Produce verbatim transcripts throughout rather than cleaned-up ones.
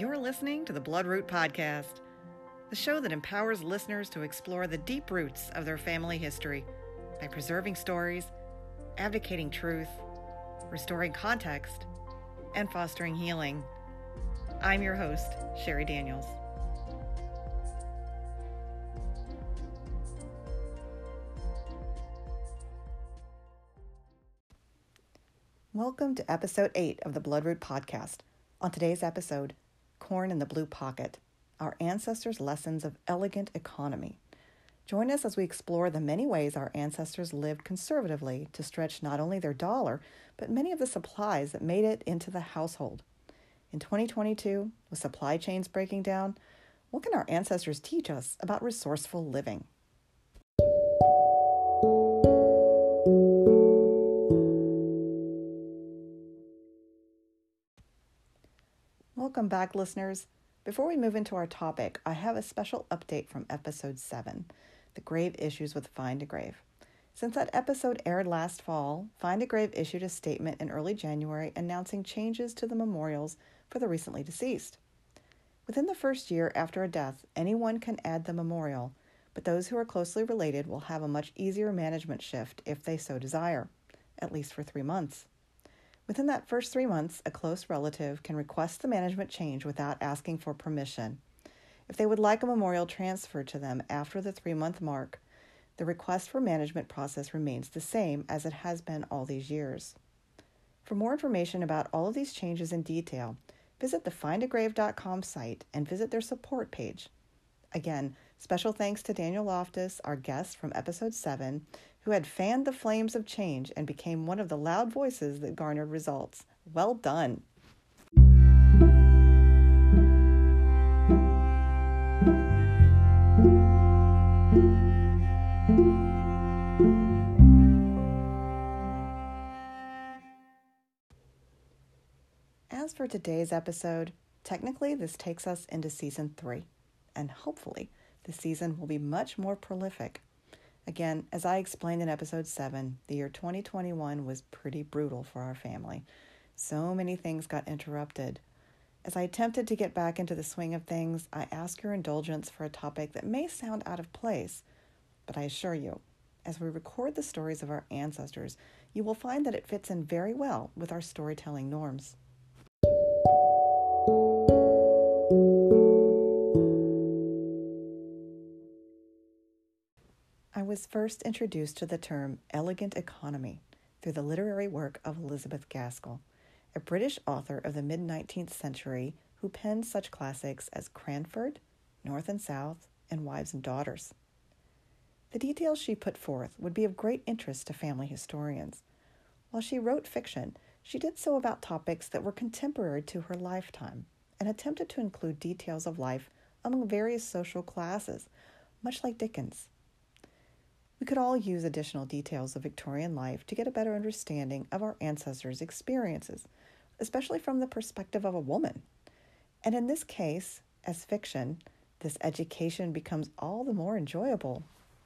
You're listening to the Bloodroot Podcast, the show that empowers listeners to explore the deep roots of their family history by preserving stories, advocating truth, restoring context, and fostering healing. I'm your host, Sherry Daniels. Welcome to episode eight of the Bloodroot Podcast. On today's episode, Corn in the Blue Pocket, our ancestors' lessons of elegant economy. Join us as we explore the many ways our ancestors lived conservatively to stretch not only their dollar, but many of the supplies that made it into the household. In twenty twenty-two, with supply chains breaking down, what can our ancestors teach us about resourceful living? Welcome back, listeners. Before we move into our topic, I have a special update from episode seven, The Grave Issues with Find a Grave. Since that episode aired last fall, Find a Grave issued a statement in early January announcing changes to the memorials for the recently deceased. Within the first year after a death, anyone can add the memorial, but those who are closely related will have a much easier management shift if they so desire, at least for three months. Within that first three months, a close relative can request the management change without asking for permission. If they would like a memorial transferred to them after the three-month mark, the request for management process remains the same as it has been all these years. For more information about all of these changes in detail, visit the find a grave dot com site and visit their support page. Again, special thanks to Daniel Loftus, our guest from episode seven, who had fanned the flames of change and became one of the loud voices that garnered results. Well done. As for today's episode, technically this takes us into season three, and hopefully the season will be much more prolific. Again, as I explained in episode seven, the year twenty twenty-one was pretty brutal for our family. So many things got interrupted. As I attempted to get back into the swing of things, I ask your indulgence for a topic that may sound out of place, but I assure you, as we record the stories of our ancestors, you will find that it fits in very well with our storytelling norms. I was first introduced to the term elegant economy through the literary work of Elizabeth Gaskell, a British author of the mid-nineteenth century who penned such classics as Cranford, North and South, and Wives and Daughters. The details she put forth would be of great interest to family historians. While she wrote fiction, she did so about topics that were contemporary to her lifetime and attempted to include details of life among various social classes, much like Dickens. We could all use additional details of Victorian life to get a better understanding of our ancestors' experiences, especially from the perspective of a woman. And in this case, as fiction, this education becomes all the more enjoyable.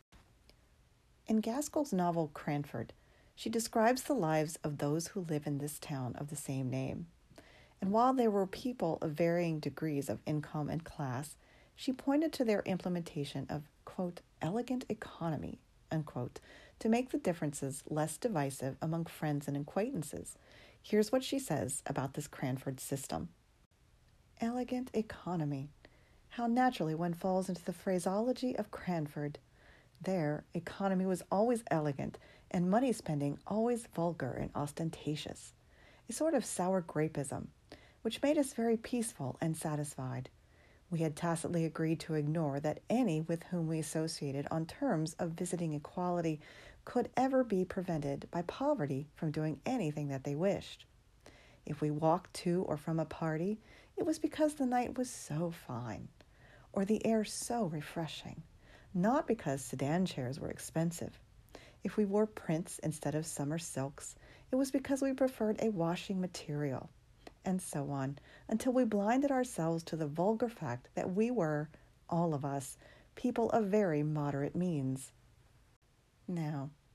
In Gaskell's novel Cranford, she describes the lives of those who live in this town of the same name. And while there were people of varying degrees of income and class, she pointed to their implementation of, quote, elegant economy, unquote, to make the differences less divisive among friends and acquaintances. Here's what she says about this Cranford system. Elegant economy. How naturally one falls into the phraseology of Cranford. There, economy was always elegant, and money spending always vulgar and ostentatious. A sort of sour grapeism, which made us very peaceful and satisfied. We had tacitly agreed to ignore that any with whom we associated on terms of visiting equality could ever be prevented by poverty from doing anything that they wished. If we walked to or from a party, it was because the night was so fine, or the air so refreshing, not because sedan chairs were expensive. If we wore prints instead of summer silks, it was because we preferred a washing material, and so on, until we blinded ourselves to the vulgar fact that we were, all of us, people of very moderate means. Now,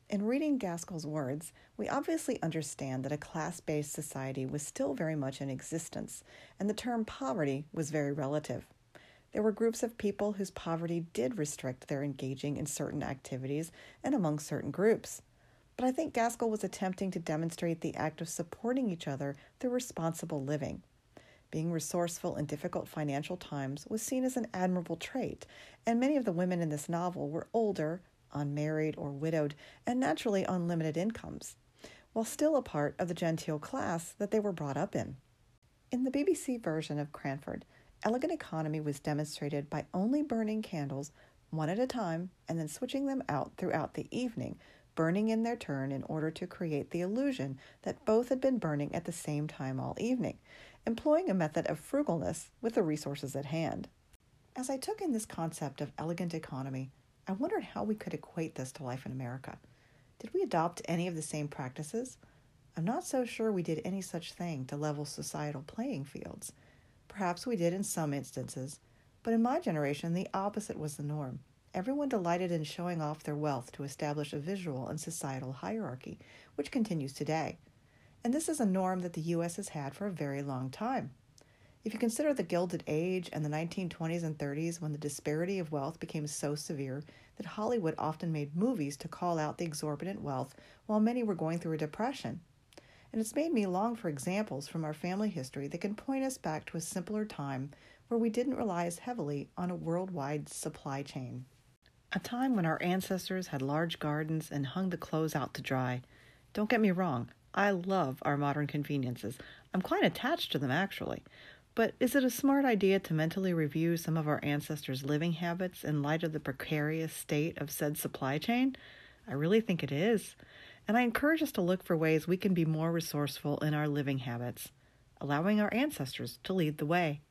In reading Gaskell's words, we obviously understand that a class-based society was still very much in existence, and the term poverty was very relative. There were groups of people whose poverty did restrict their engaging in certain activities and among certain groups. But I think Gaskell was attempting to demonstrate the act of supporting each other through responsible living. Being resourceful in difficult financial times was seen as an admirable trait, and many of the women in this novel were older, unmarried or widowed, and naturally on limited incomes, while still a part of the genteel class that they were brought up in. In the B B C version of Cranford, elegant economy was demonstrated by only burning candles one at a time and then switching them out throughout the evening, burning in their turn in order to create the illusion that both had been burning at the same time all evening, employing a method of frugalness with the resources at hand. As I took in this concept of elegant economy, I wondered how we could equate this to life in America. Did we adopt any of the same practices? I'm not so sure we did any such thing to level societal playing fields. Perhaps we did in some instances, but in my generation, the opposite was the norm. Everyone delighted in showing off their wealth to establish a visual and societal hierarchy, which continues today. And this is a norm that the U S has had for a very long time. If you consider the Gilded Age and the nineteen twenties and thirties, when the disparity of wealth became so severe that Hollywood often made movies to call out the exorbitant wealth while many were going through a depression. And it's made me long for examples from our family history that can point us back to a simpler time where we didn't rely as heavily on a worldwide supply chain. A time when our ancestors had large gardens and hung the clothes out to dry. Don't get me wrong, I love our modern conveniences. I'm quite attached to them, actually. But is it a smart idea to mentally review some of our ancestors' living habits in light of the precarious state of said supply chain? I really think it is. And I encourage us to look for ways we can be more resourceful in our living habits, allowing our ancestors to lead the way.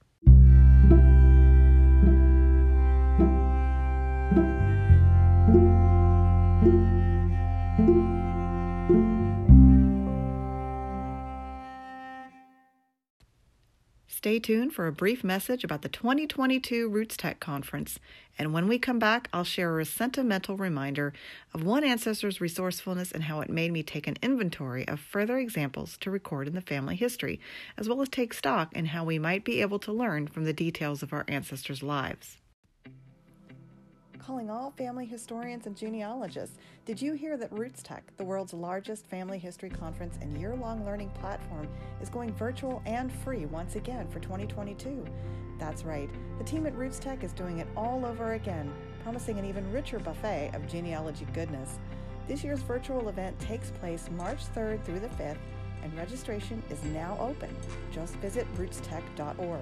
Stay tuned for a brief message about the twenty twenty-two Roots Tech Conference, and when we come back, I'll share a sentimental reminder of one ancestor's resourcefulness and how it made me take an inventory of further examples to record in the family history, as well as take stock in how we might be able to learn from the details of our ancestors' lives. Calling all family historians and genealogists, did you hear that Roots Tech, the world's largest family history conference and year-long learning platform, is going virtual and free once again for twenty twenty-two? That's right, the team at Roots Tech is doing it all over again, promising an even richer buffet of genealogy goodness. This year's virtual event takes place March third through the fifth, and registration is now open. Just visit roots tech dot org.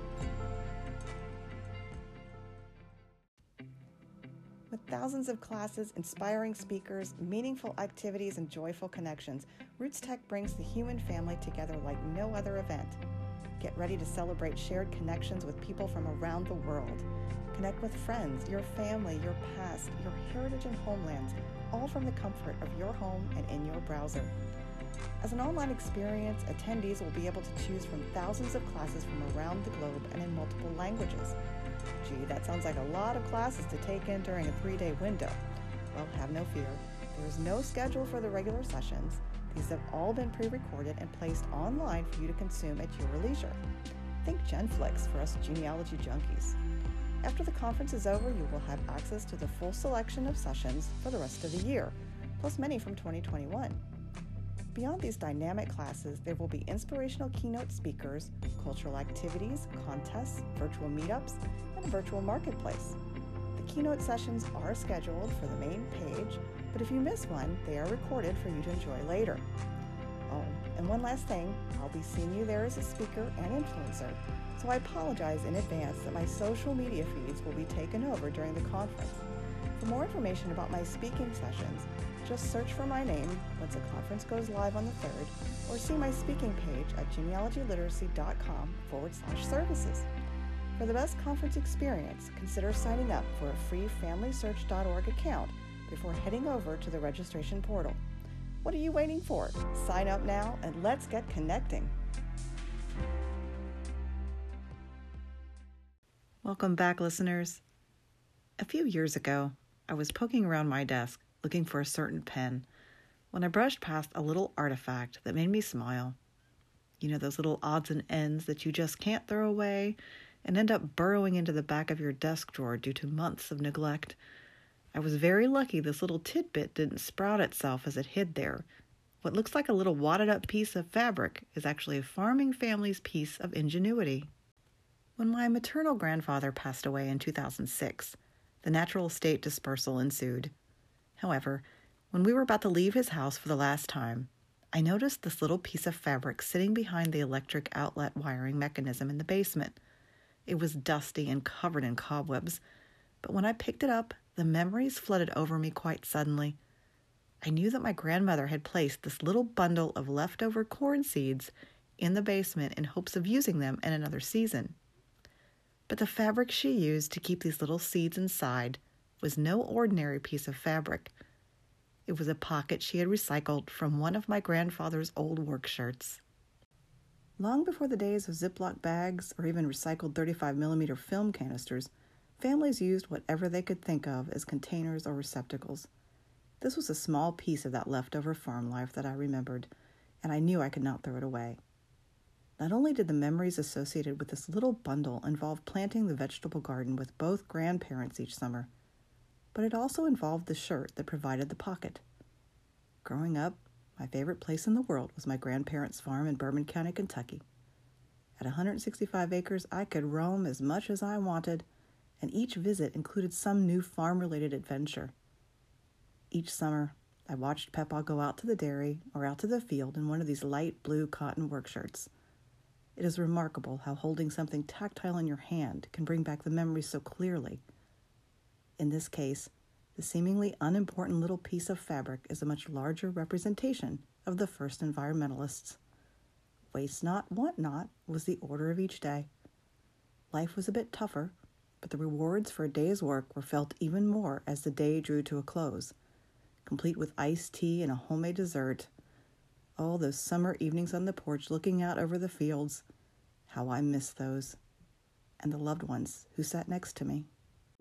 With thousands of classes, inspiring speakers, meaningful activities, and joyful connections, Roots Tech brings the human family together like no other event. Get ready to celebrate shared connections with people from around the world. Connect with friends, your family, your past, your heritage and homelands, all from the comfort of your home and in your browser. As an online experience, attendees will be able to choose from thousands of classes from around the globe and in multiple languages. Gee, that sounds like a lot of classes to take in during a three-day window. Well, have no fear. There is no schedule for the regular sessions. These have all been pre-recorded and placed online for you to consume at your leisure. Think Genflix for us genealogy junkies. After the conference is over, you will have access to the full selection of sessions for the rest of the year, plus many from twenty twenty-one. Beyond these dynamic classes, there will be inspirational keynote speakers, cultural activities, contests, virtual meetups, and a virtual marketplace. The keynote sessions are scheduled for the main page, but if you miss one, they are recorded for you to enjoy later. Oh, and one last thing, I'll be seeing you there as a speaker and influencer, so I apologize in advance that my social media feeds will be taken over during the conference. For more information about my speaking sessions, just search for my name once the conference goes live on the third, or see my speaking page at genealogyliteracy.com forward slash services. For the best conference experience, consider signing up for a free family search dot org account before heading over to the registration portal. What are you waiting for? Sign up now and let's get connecting. Welcome back, listeners. A few years ago, I was poking around my desk looking for a certain pen. when I brushed past a little artifact that made me smile. You know, those little odds and ends that you just can't throw away and end up burrowing into the back of your desk drawer due to months of neglect. I was very lucky this little tidbit didn't sprout itself as it hid there. What looks like a little wadded up piece of fabric is actually a farming family's piece of ingenuity. When my maternal grandfather passed away in two thousand six, the natural estate dispersal ensued. However, when we were about to leave his house for the last time, I noticed this little piece of fabric sitting behind the electric outlet wiring mechanism in the basement. It was dusty and covered in cobwebs, but when I picked it up, the memories flooded over me quite suddenly. I knew that my grandmother had placed this little bundle of leftover corn seeds in the basement in hopes of using them in another season. But the fabric she used to keep these little seeds inside was no ordinary piece of fabric. It was a pocket she had recycled from one of my grandfather's old work shirts. Long before the days of Ziploc bags or even recycled thirty-five millimeter film canisters, families used whatever they could think of as containers or receptacles. This was a small piece of that leftover farm life that I remembered, and I knew I could not throw it away. Not only did the memories associated with this little bundle involve planting the vegetable garden with both grandparents each summer, but it also involved the shirt that provided the pocket. Growing up, my favorite place in the world was my grandparents' farm in Bourbon County, Kentucky. At one hundred sixty-five acres, I could roam as much as I wanted, and each visit included some new farm-related adventure. Each summer, I watched Peppa go out to the dairy or out to the field in one of these light blue cotton work shirts. It is remarkable how holding something tactile in your hand can bring back the memories so clearly. In this case, the seemingly unimportant little piece of fabric is a much larger representation of the first environmentalists. Waste not, want not was the order of each day. Life was a bit tougher, but the rewards for a day's work were felt even more as the day drew to a close, complete with iced tea and a homemade dessert. Oh, those summer evenings on the porch looking out over the fields. How I miss those. And the loved ones who sat next to me.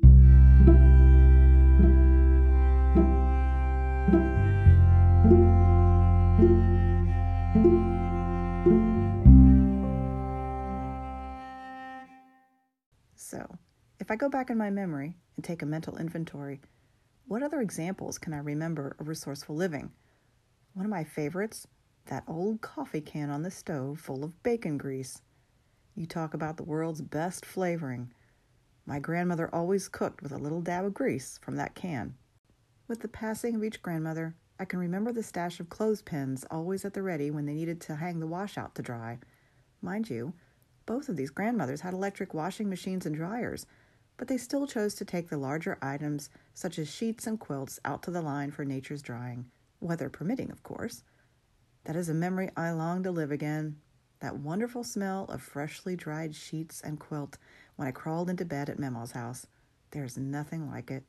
So, if I go back in my memory and take a mental inventory, what other examples can I remember of resourceful living? One of my favorites, that old coffee can on the stove full of bacon grease. You talk about the world's best flavoring. My grandmother always cooked with a little dab of grease from that can. With the passing of each grandmother, I can remember the stash of clothespins always at the ready when they needed to hang the wash out to dry. Mind you, both of these grandmothers had electric washing machines and dryers, but they still chose to take the larger items, such as sheets and quilts, out to the line for nature's drying, weather permitting, of course. That is a memory I long to live again, that wonderful smell of freshly dried sheets and quilt when I crawled into bed at Mema's house. There's nothing like it.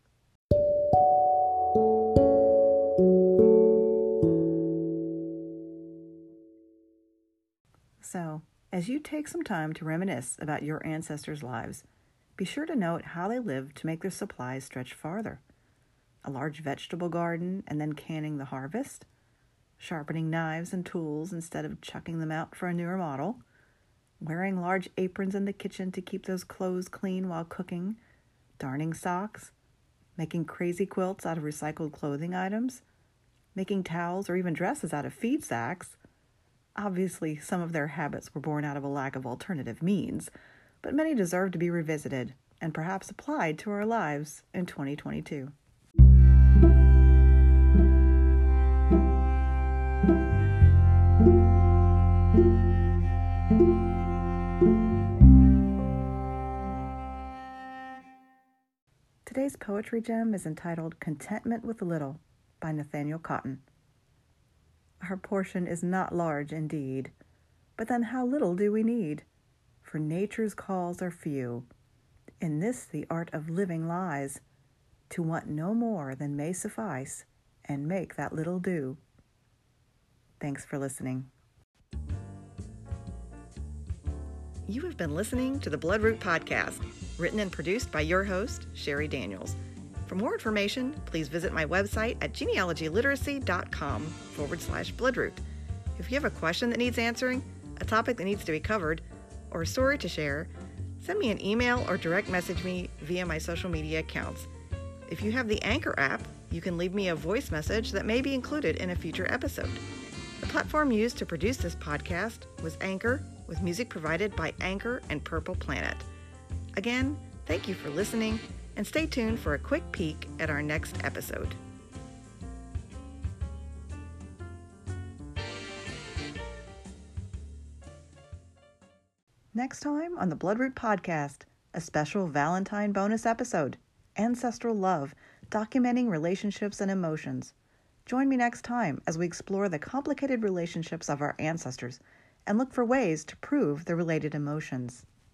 So, as you take some time to reminisce about your ancestors' lives, be sure to note how they lived to make their supplies stretch farther. A large vegetable garden and then canning the harvest, sharpening knives and tools instead of chucking them out for a newer model, wearing large aprons in the kitchen to keep those clothes clean while cooking, darning socks, making crazy quilts out of recycled clothing items, making towels or even dresses out of feed sacks. Obviously, some of their habits were born out of a lack of alternative means, but many deserve to be revisited and perhaps applied to our lives in twenty twenty-two. Today's poetry gem is entitled Contentment with Little by Nathaniel Cotton. Our portion is not large indeed, but then how little do we need? For nature's calls are few. In this the art of living lies, to want no more than may suffice, and make that little do. Thanks for listening. You have been listening to the Bloodroot Podcast, written and produced by your host, Sherry Daniels. For For more information, please visit my website at genealogyliteracy.com forward slash bloodroot. If you have a question that needs answering, a topic that needs to be covered, or a story to share, send me an email or direct message me via my social media accounts. If you have the Anchor app, you can leave me a voice message that may be included in a future episode. The platform used to produce this podcast was Anchor, with music provided by Anchor and Purple Planet. Again, thank you for listening, and stay tuned for a quick peek at our next episode. Next time on the Bloodroot Podcast, a special Valentine bonus episode, Ancestral Love, documenting relationships and emotions. Join me next time as we explore the complicated relationships of our ancestors and look for ways to prove the related emotions.